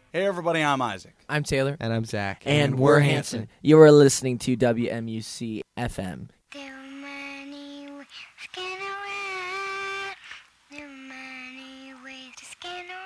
Hey, everybody, I'm Isaac. I'm Taylor. And I'm Zach. And we're Hanson. You are listening to WMUC FM. There are many ways to skin around. There are many ways to skin around.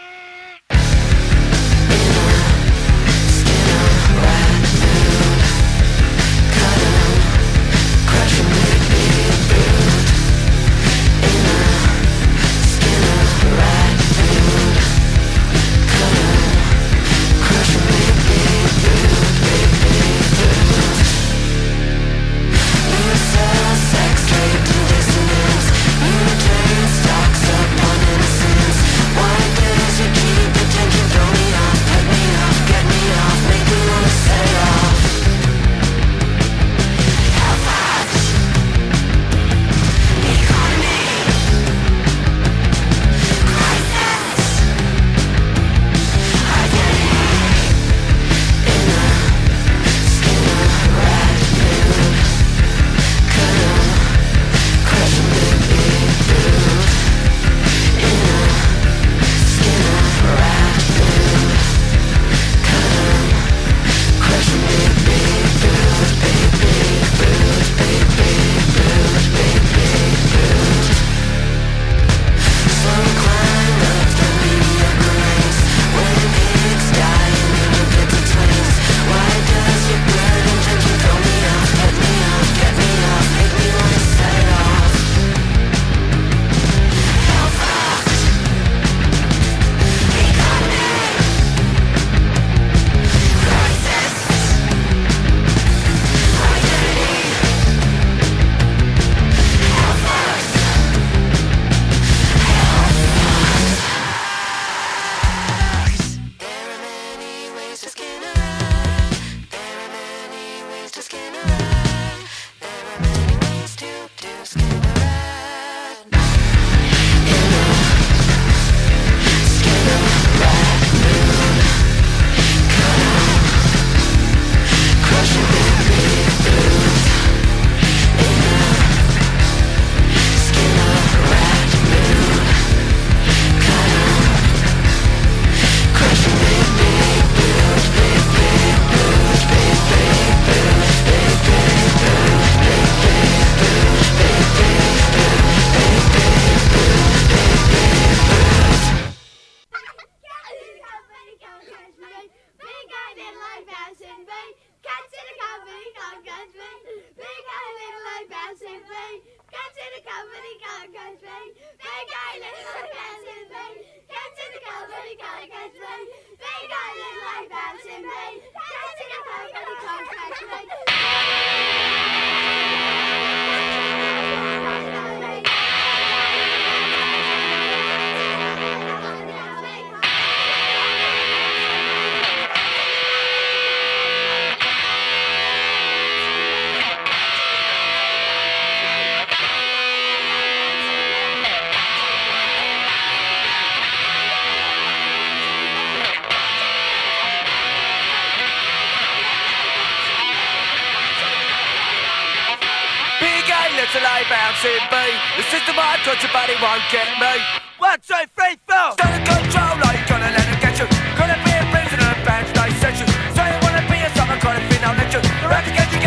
Till I bounce in B. The system I touch your body won't get me. 1, 2, 3, 4. Stand control, like you gonna let them get you. Gonna be a prisoner of band stage section. So you wanna be a summer kind of thing, I'll let you. Right to get you.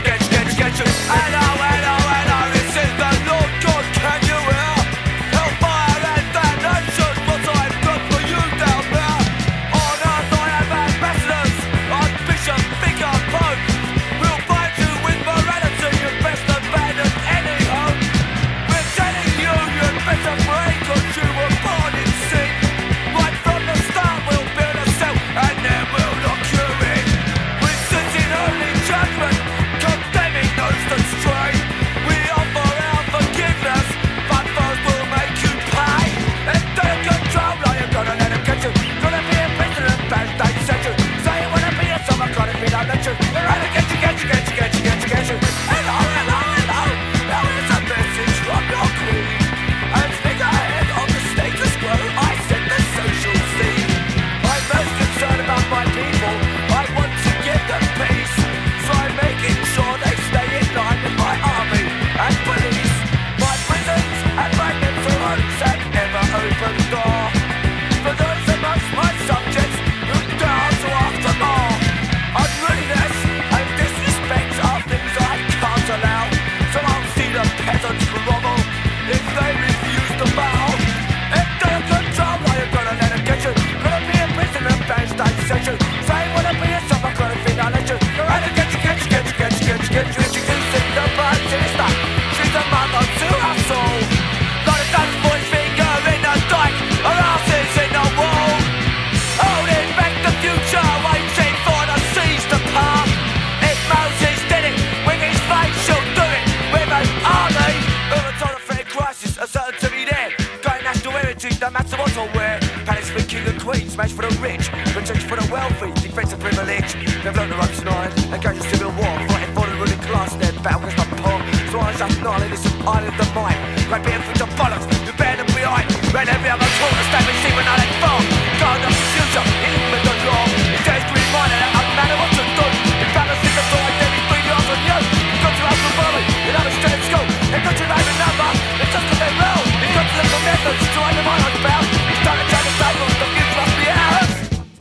Hello, this is the Lord God, can you hear? Hellfire and damnation, what I've done for you down there. On earth I have ambassadors, Archbishop, Vicar, Pope. We'll find you with morality, you best abandon any hope. We're telling you, you better pray, 'cause you were born in sin. Right from the start, we'll build a cell, and then we'll lock you in. We're sitting only judgment, condemning those that stray. are certain to be there. Great national heritage, no matter what or where. Palace for king and queen, smash for the rich, retreat for the wealthy, defense of privilege. They've learned the ropes tonight, they go to civil war, fighting for the ruling class, their battle against the poor. So I just not in this island of mine. Great being for the bollocks, you bear them behind. Ran every other corner, establish even how they fall. God of the future, England the law. It's days to remind that I'm man of what to do. If balance is the door, then we bring yours on you. You've got to have the worry, you have a straight school. They've got to know the number, it's just that they're real. You've got to look for methods to undermine us about. It's time to change the table, the future must be ours.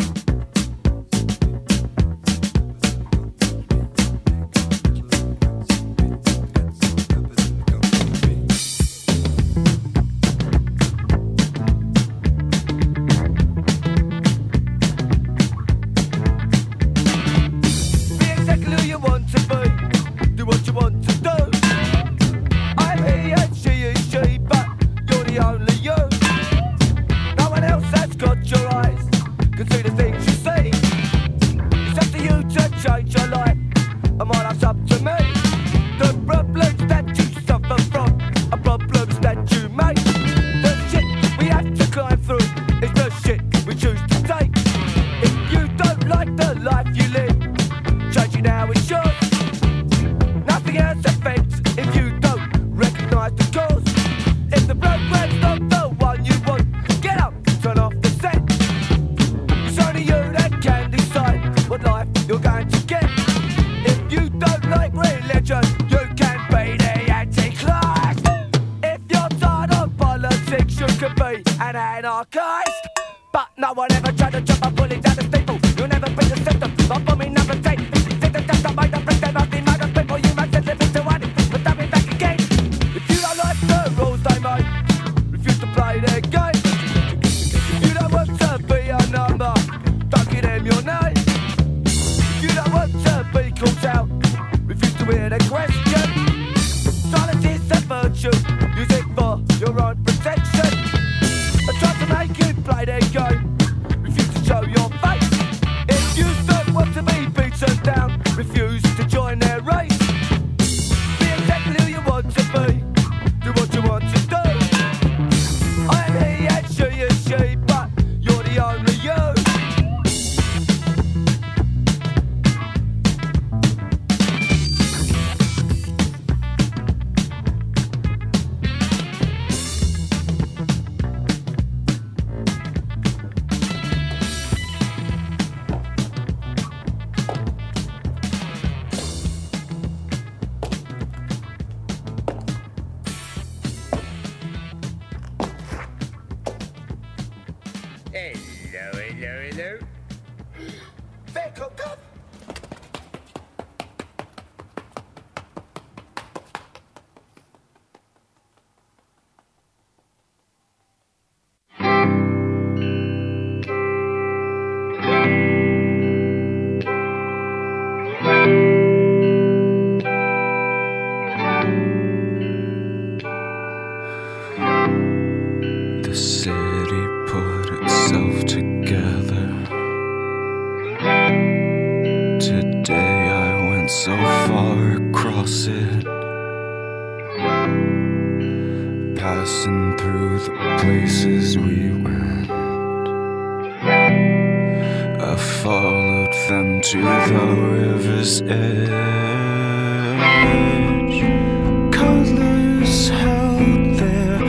Hello. The city put itself together. Today I went so far across it, passing through the places we went. I followed them to the river's edge. Colors held there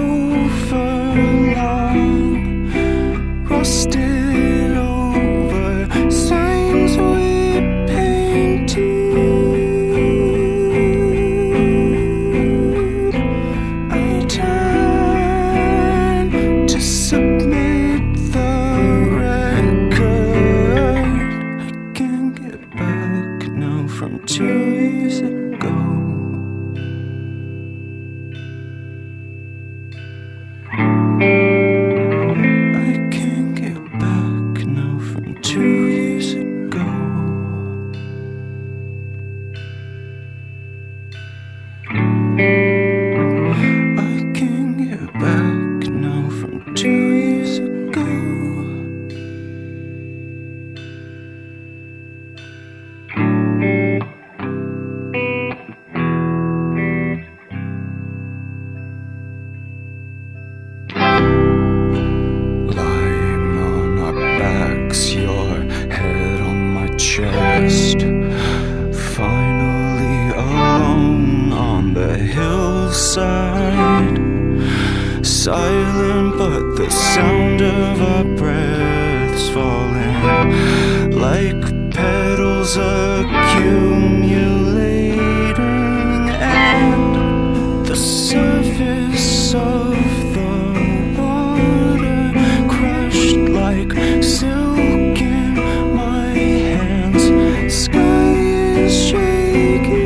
overlong, rusted over signs we painted. I turned to submit the record. I can't get back now from 2 years ago. silent, but the sound of our breaths falling like petals accumulating, and the surface of the water crushed like silk in my hands. Sky is shaking.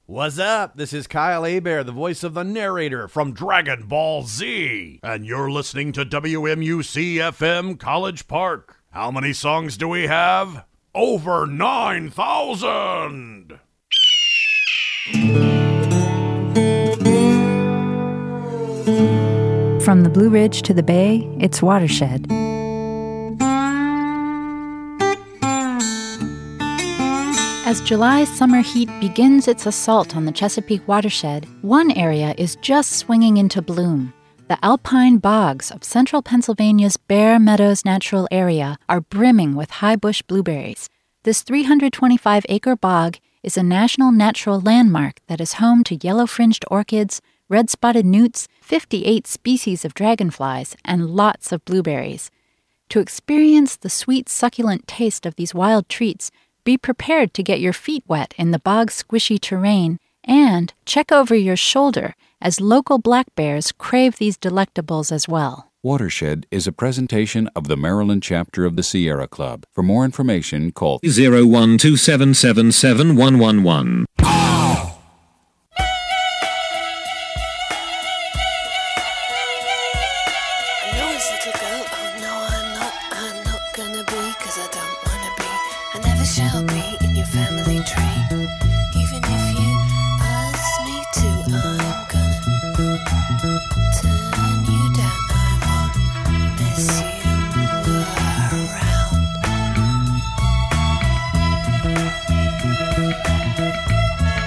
What's up? This is Kyle Hebert, the voice of the narrator from Dragon Ball Z. And you're listening to WMUC FM College Park. How many songs do we have? Over 9,000! From the Blue Ridge to the Bay, it's Watershed. As July's summer heat begins its assault on the Chesapeake watershed, one area is just swinging into bloom. The alpine bogs of central Pennsylvania's Bear Meadows Natural Area are brimming with high bush blueberries. This 325-acre bog is a national natural landmark that is home to yellow-fringed orchids, red-spotted newts, 58 species of dragonflies, and lots of blueberries. To experience the sweet, succulent taste of these wild treats, be prepared to get your feet wet in the bog's squishy terrain, and check over your shoulder as local black bears crave these delectables as well. Watershed is a presentation of the Maryland chapter of the Sierra Club. For more information, call 012777111. Shall be in your family tree. Even if you ask me to, I'm gonna turn you down. I won't mess you around.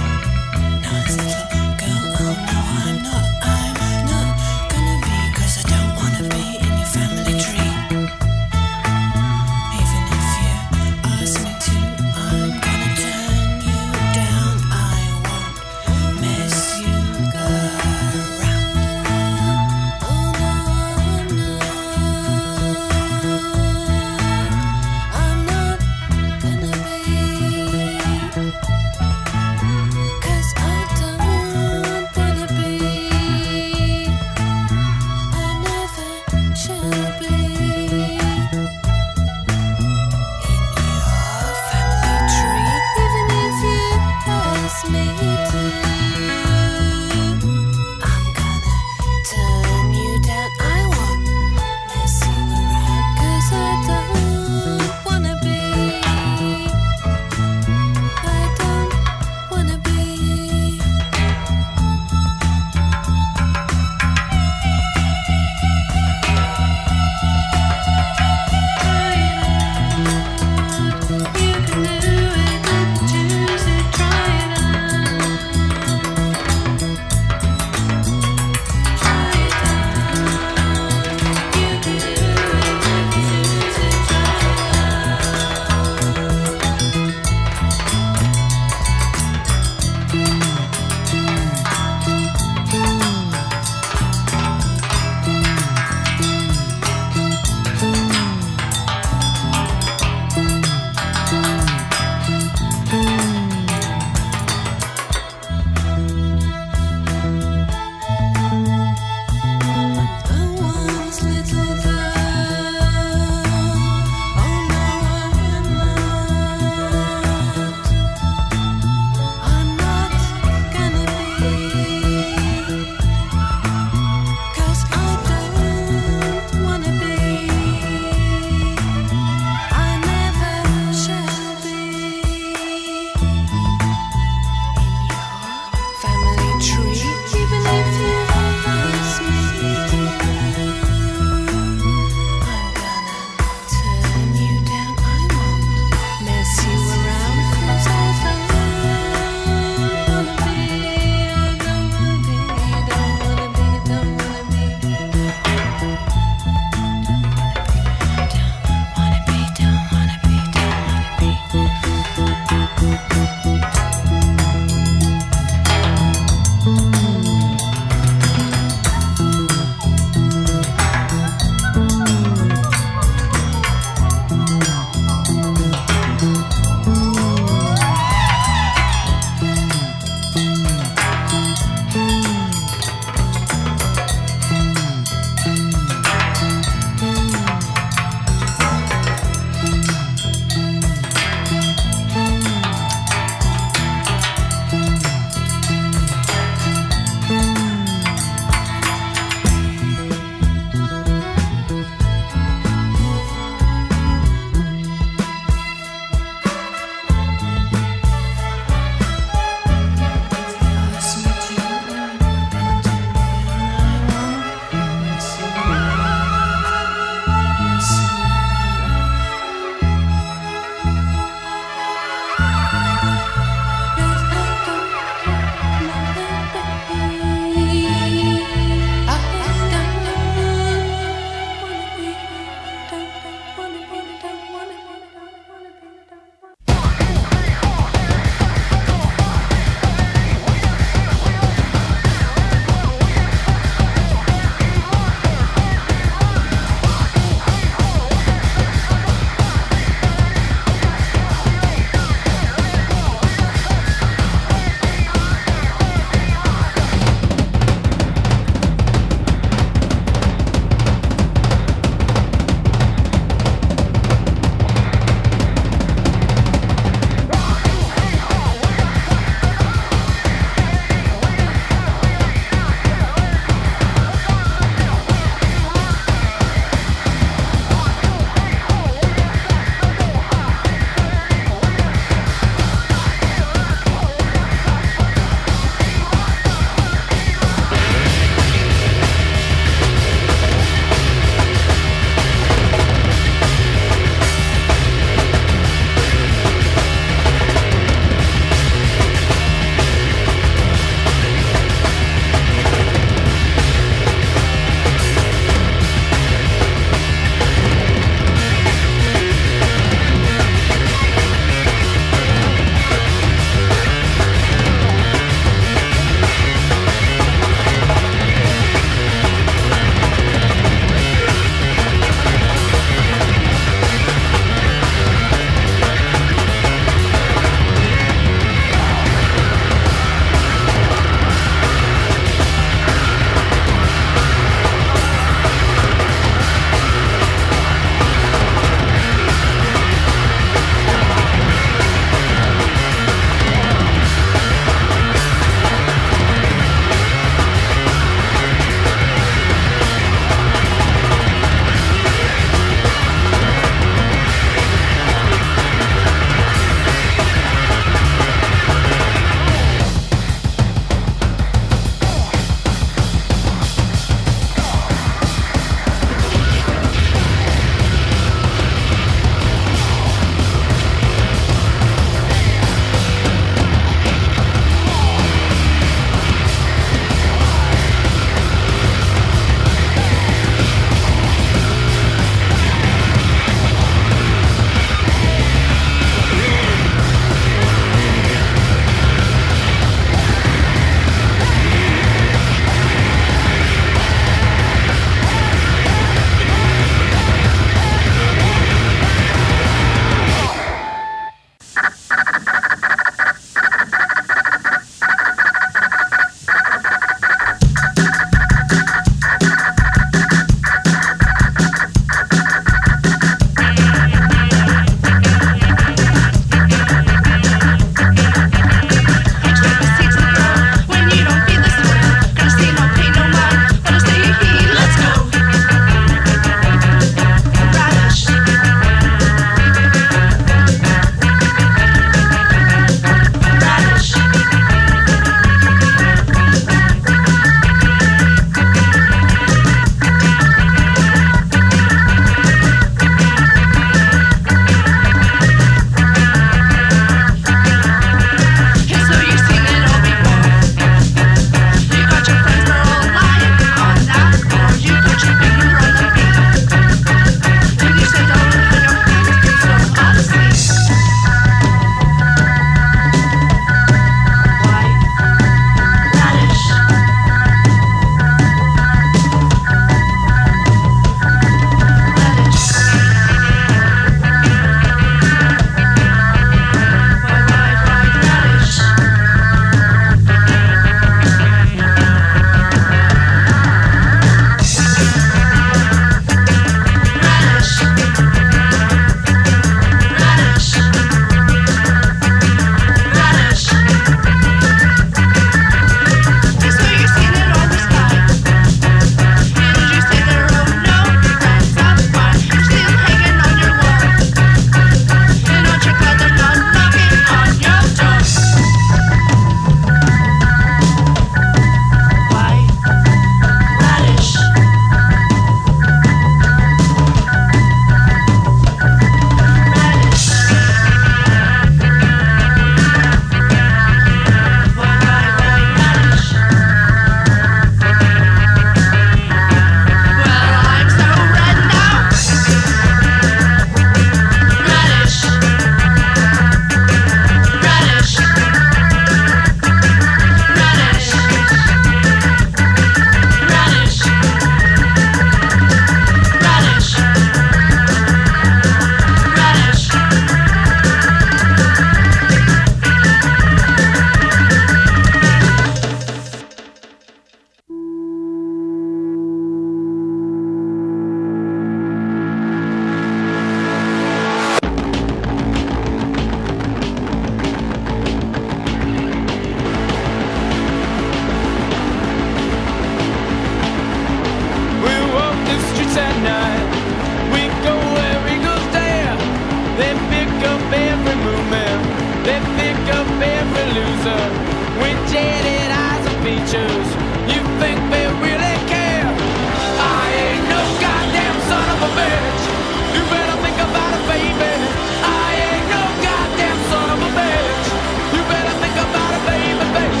jaded eyes and features. You think they really care? I ain't no goddamn son of a bitch. You better think about it, baby. I ain't no goddamn son of a bitch. You better think about it, baby, baby.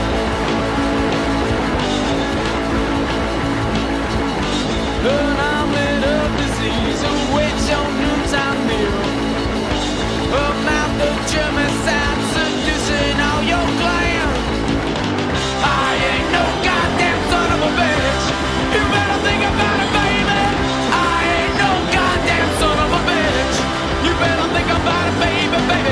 An omelet of disease awaits your noontime meal. A mouth of German sound seducing all your glands. I ain't no goddamn son of a bitch. You better think about it, baby. I ain't no goddamn son of a bitch. You better think about it, baby, baby.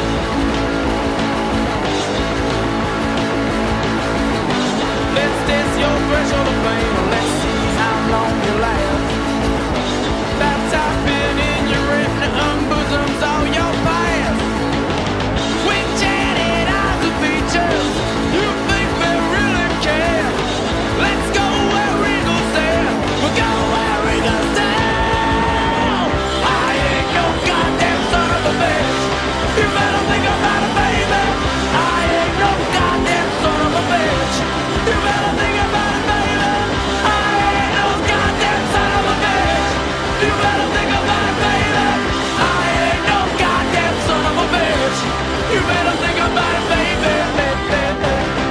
Let's test your threshold of pain. Let's see how long you last. That's been in your written bosoms all your past. With jaded eyes and features, you think they really care? Let's go where Eagles there. We'll go where Eagles there. I ain't no goddamn son of a bitch. You better think about it, baby. I ain't no goddamn son of a bitch. You better think about it, baby. I ain't no goddamn son of a bitch. You better think about it, baby. I ain't no goddamn son of a bitch. You better think about it, baby, baby.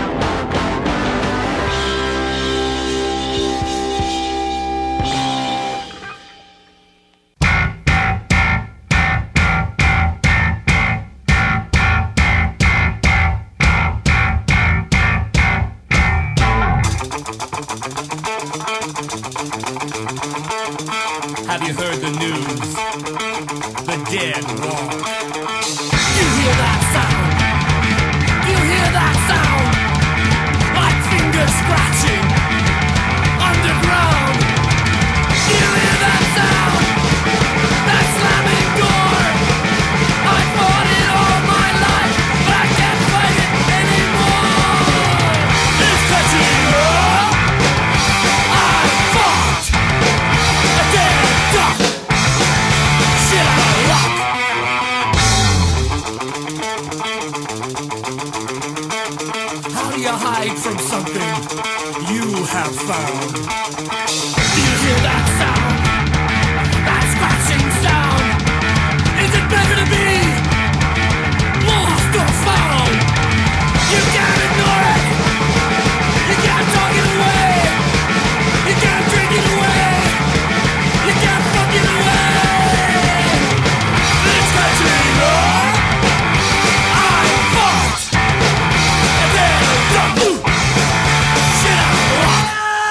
Have you heard the news? The dead walk. You hear that sound? You hear that sound? Like fingers scratching underground. You hear that sound? That slamming door. I fought it all my life, but I can't fight it anymore. It's catching up. I fought a dead duck. Shit out of luck. How do you hide from something you have found? Do you hear that sound? That scratching sound? Is it better to be lost or found? You can't ignore it. You can't talk it away. You can't drink it away. You can't fuck it away. It's catching up. I fought a dead duck. Shit out of luck.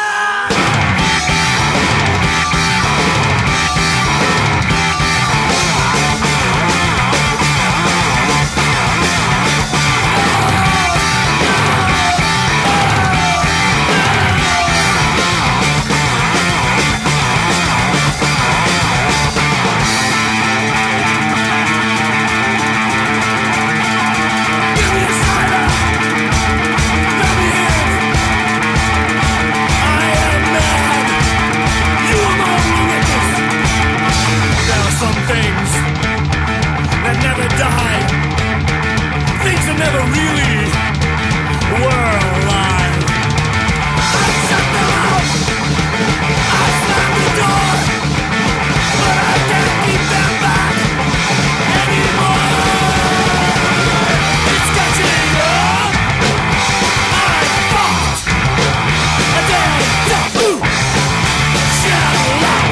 Give me a cider. Let me in. I am mad. You are my only witness. There are some things that never die. Things that never really were alive. I shut them out. I slammed the door. But I can't keep them back anymore. It's catching up. I fought a dead duck. Shit out of luck.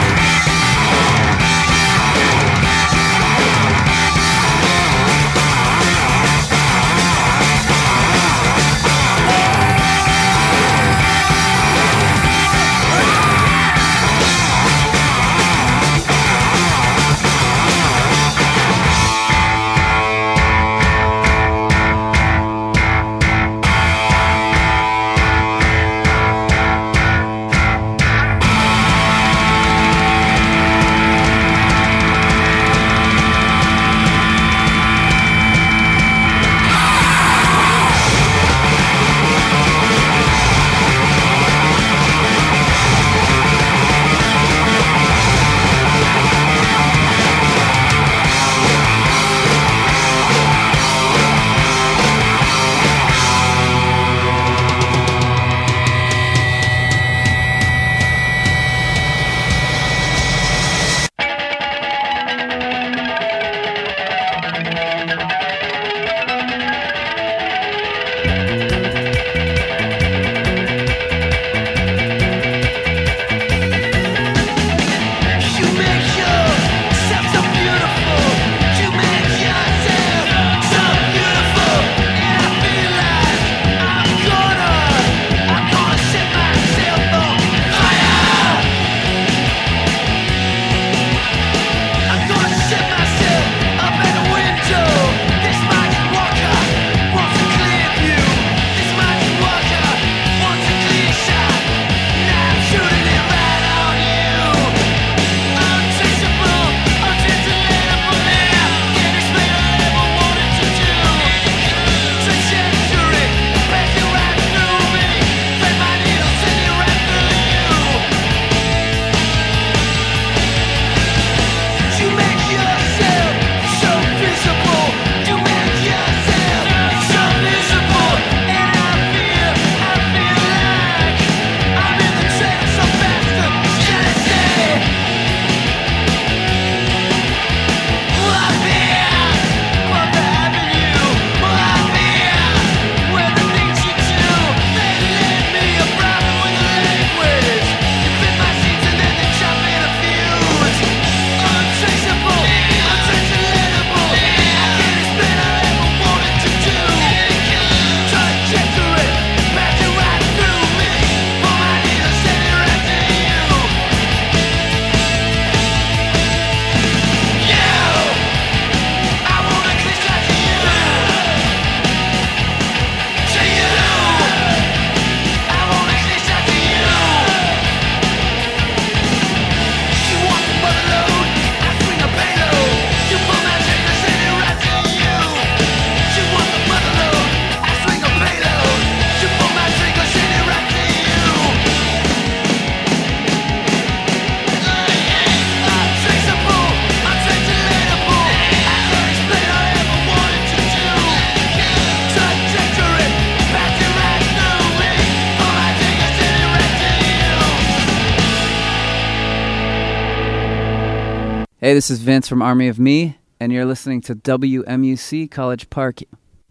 Hey, this is Vince from Army of Me, and you're listening to WMUC College Park.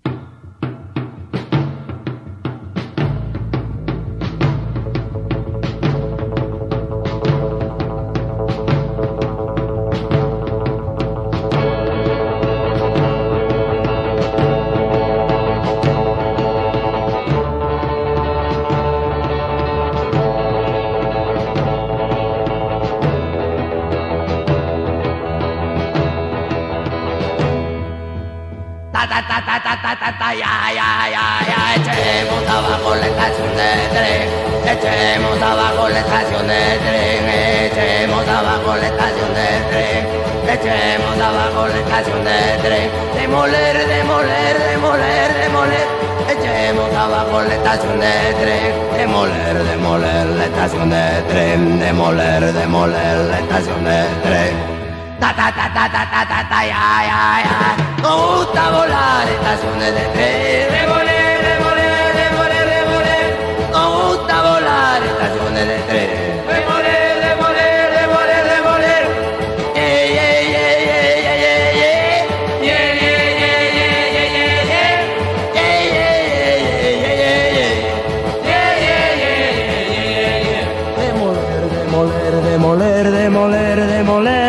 Echemos abajo la estación de tren, echemos abajo la estación de tren, echemos abajo la estación de tren, echemos abajo la estación de tren, demoler, demoler, demoler, demoler, echemos abajo la estación de tren, demoler, demoler la estación de tren, demoler, demoler la estación de tren. Ta ta ta ta ta ta ta ta ya. Nos gusta volar estaciones de tren. Demoler, demoler, demoler, demoler. Nos gusta volar estaciones de tren. Demoler, demoler, demoler, demoler. Yeah, yeah, yeah, yeah, yeah, yeah, yeah. Yeah, yeah, yeah, yeah, yeah, yeah, yeah. Yeah, yeah, yeah, yeah, yeah, yeah. Yeah, yeah, yeah, yeah, yeah, yeah. Demoler, demoler, demoler, demoler, demoler.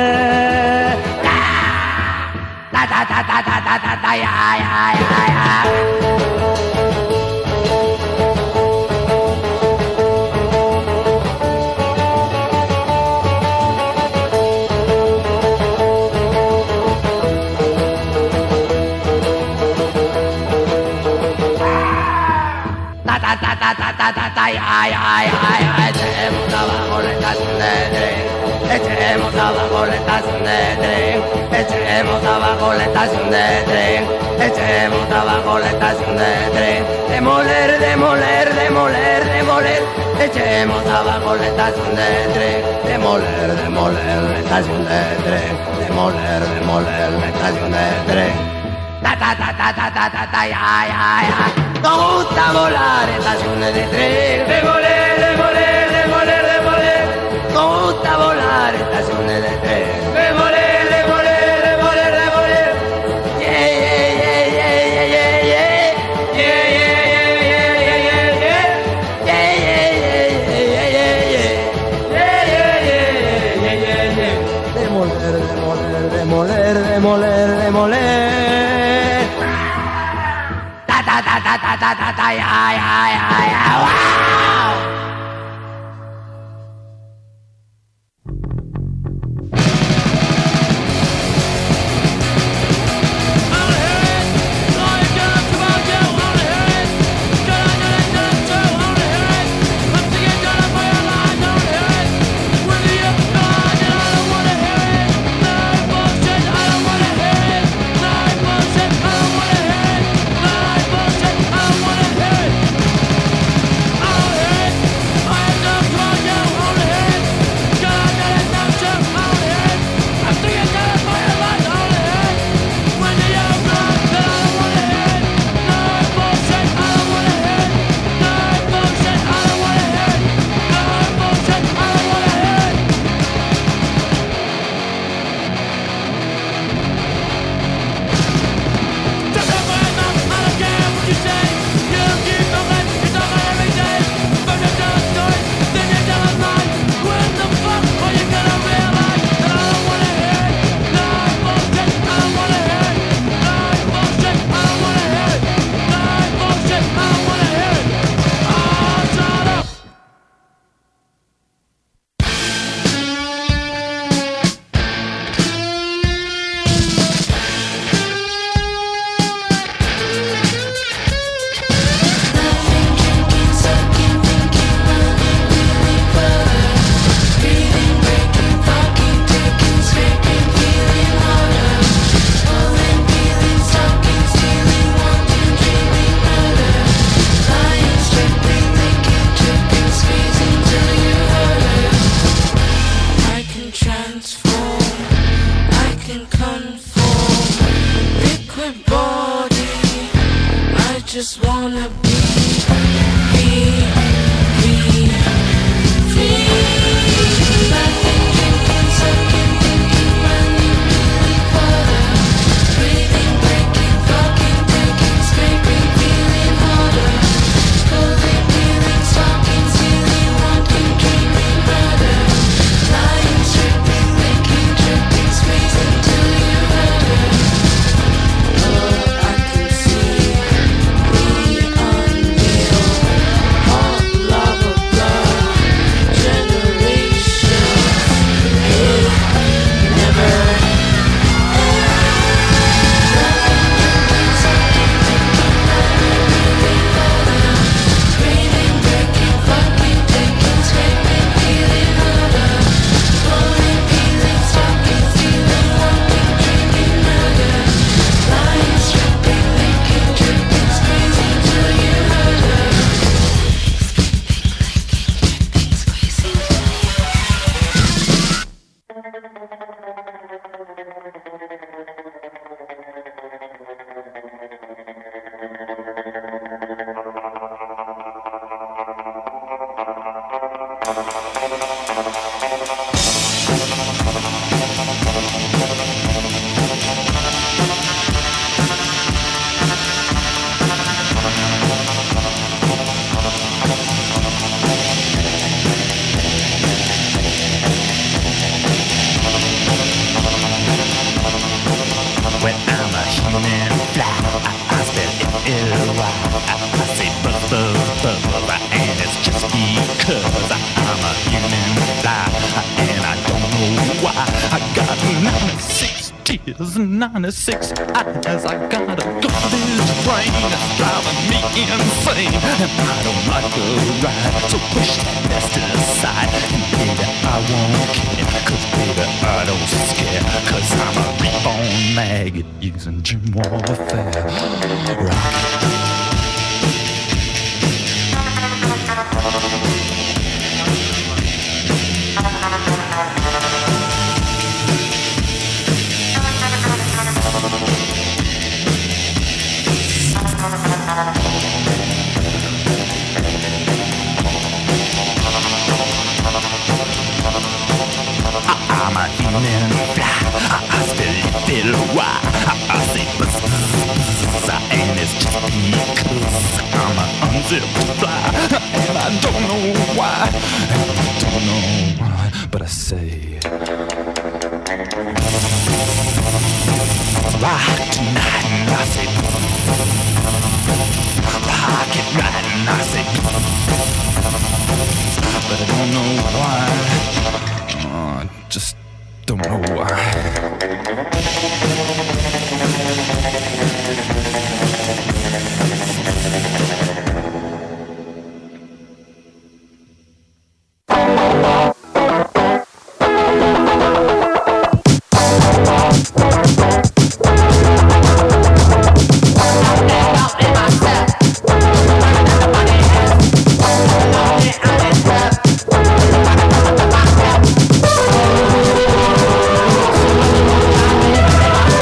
Echemos abajo la estación de tren, echemos abajo la estación de tren, echemos abajo la estación de tren, echemos abajo la estación de tren, demoler, demoler, demoler, demoler, echemos abajo la estación de tren, demoler, demoler la estación de tren, demoler, demoler la estación de tren. Ta ta ta ta ta ta ta ta ya. Nos gusta volar estaciones de tren. Demoler, demoler, demoler, demoler. Nos gusta volar estaciones de tren. Demoler, demoler, demoler, demoler. Yeah, yeah, yeah, yeah, yeah, yeah. Yeah, yeah, yeah, yeah, yeah, yeah, yeah. Yeah, yeah, yeah, yeah, yeah, yeah. Yeah, yeah, yeah, yeah, yeah, yeah. Demoler, demoler, demoler, demoler, demoler. Ta ta ta ta ta ta ta ya. Wow. just wanna be free. Laughing, drinking, sucking, thinking when why. I say buzz, buzz, buzz, and it's just because I'm a human fly, and I don't know why. I got 96 tears and 96 eyes. I got a garbage brain that's driving me insane, and I don't like the ride, so push that mess to the side. And baby, I won't care, cause baby, I don't scare, cause I'm a reborn maggot using gym warfare. Rock. I'm a human fly, I still feel why. I say buzz, and it's just because I'm an unzipped fly, and I don't know why, and I don't know why, but I say rock tonight, and I say rock it right, and I say, but I don't know why. Just don't know why. I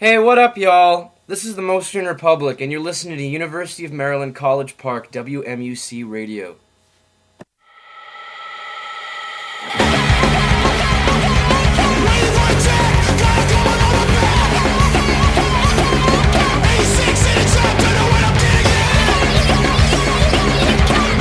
Hey, what up, y'all? This is the Mostern Republic, and you're listening to University of Maryland College Park WMUC Radio.